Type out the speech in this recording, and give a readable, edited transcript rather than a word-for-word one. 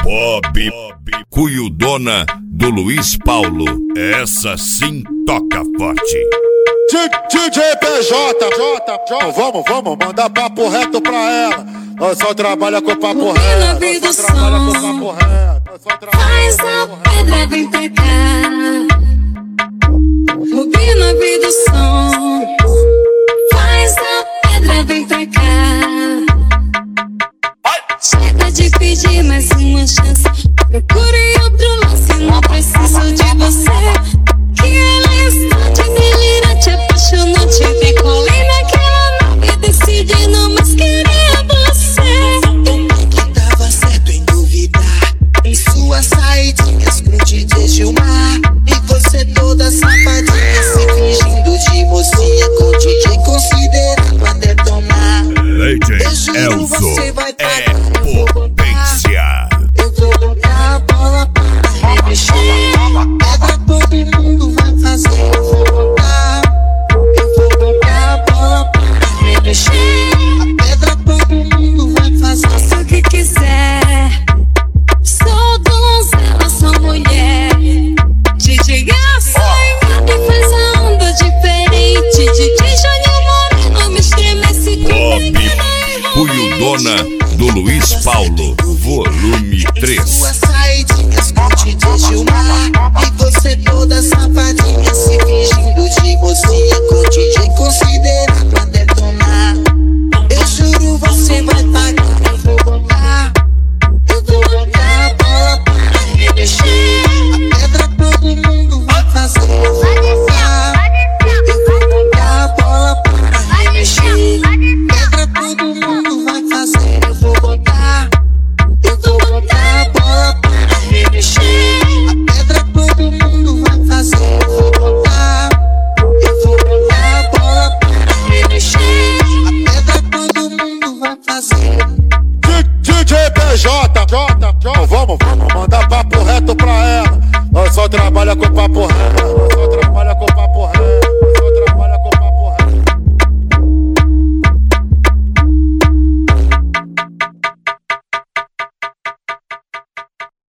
Bob, cuiudona do Luiz Paulo. Essa sim toca forte. DJ PJ, vamos mandar papo reto pra ela. Nós só trabalha com papo reto. Nós só trabalha com papo reto. Faz a pedra, vem pra cá. Rubina, vem do som. Faz a pedra, vem pra cá. Chega de pedir mais uma chance. Procure outro lance, não preciso de você. Que ela está delirante, apaixonante. Decolei naquela nave, decidi não mais querer você. Que tava certo em duvidar em suas saidinhas com DJ Gilmar. E você toda safadinha, se fingindo de mocinha, com DJ considerando a detonar. Legend Elzo é potência. Eu vou botar a bola para remexer. Pedra todo mundo vai fazer. Eu vou botar a bola para remexer. A pedra todo mundo vai fazer. Faça o que quiser. Sou donzela, sou mulher. DJ assanhado e faz a onda diferente. DJ Júnior Moreno me estremece. Bob, cuiudona do Luiz Paulo, volume 3. Suas saidinhas com DJ Gilmar. E você toda safadinha, se fingindo de mocinha.